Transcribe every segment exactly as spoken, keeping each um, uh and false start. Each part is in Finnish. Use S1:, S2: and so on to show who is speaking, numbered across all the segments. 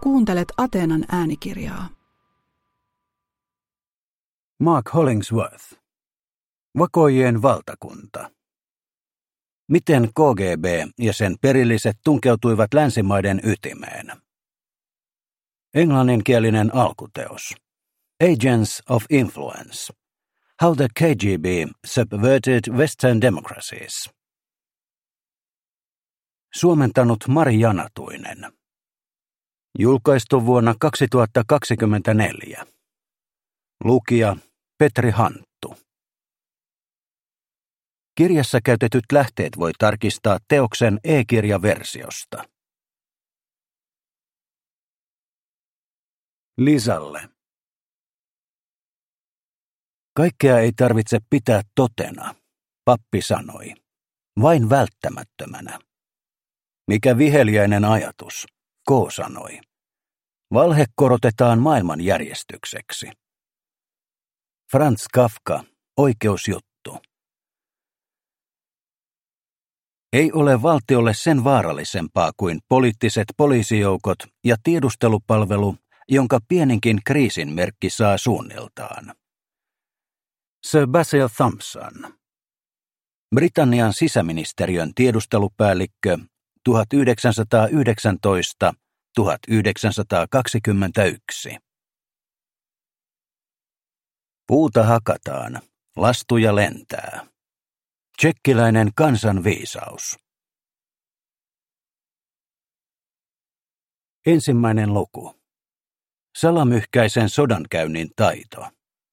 S1: Kuuntelet Ateenan äänikirjaa.
S2: Mark Hollingsworth. Vakoijien valtakunta. Miten K G B ja sen perilliset tunkeutuivat länsimaiden ytimeen? Englanninkielinen alkuteos. Agents of Influence. How the K G B Subverted Western Democracies. Suomentanut Mari Janatuinen. Julkaistu vuonna kaksituhattakaksikymmentäneljä. Lukija Petri Hanttu. Kirjassa käytetyt lähteet voi tarkistaa teoksen e-kirjaversiosta. Lisalle. Kaikkea ei tarvitse pitää totena, pappi sanoi, vain välttämättömänä. Mikä viheliäinen ajatus, K sanoi. Valhe korotetaan maailmanjärjestykseksi. Franz Kafka, Oikeusjuttu. Ei ole valtiolle sen vaarallisempaa kuin poliittiset poliisijoukot ja tiedustelupalvelu, jonka pieninkin kriisin merkki saa suunniltaan. Sir Basil Thompson. Britannian sisäministeriön tiedustelupäällikkö tuhatyhdeksänsataayhdeksäntoista tuhatyhdeksänsataakaksikymmentäyksi. Puuta hakataan, lastuja lentää. Tšekkiläinen kansanviisaus. Ensimmäinen luku. Salamyhkäisen sodankäynnin taito.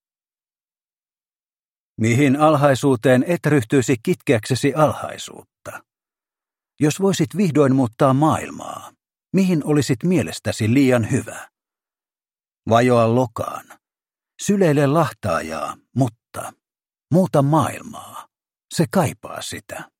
S2: Mihin alhaisuuteen et ryhtyisi kitkeäksesi alhaisuutta? Jos voisit vihdoin muuttaa maailmaa, mihin olisit mielestäsi liian hyvä? Vajoa lokaan. Syleile lahtaajaa, mutta muuta maailmaa. Se kaipaa sitä.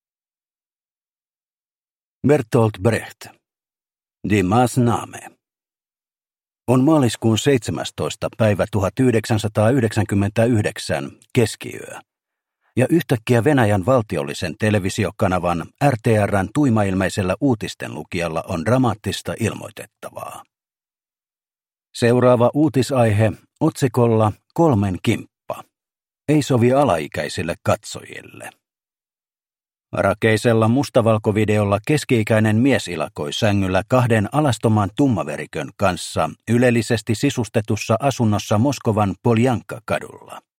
S2: Bertolt Brecht. Die Maßnahme. On maaliskuun seitsemästoista päivä tuhatyhdeksänsataayhdeksänkymmentäyhdeksän keskiyö, ja yhtäkkiä Venäjän valtiollisen televisiokanavan R T R:n tuimailmeisellä uutistenlukijalla on dramaattista ilmoitettavaa. Seuraava uutisaihe otsikolla Kolmen kimppa. Ei sovi alaikäisille katsojille. Rakeisella mustavalkovideolla keski-ikäinen mies ilakoi sängyllä kahden alastoman tummaverikön kanssa ylellisesti sisustetussa asunnossa Moskovan Poljanka-kadulla.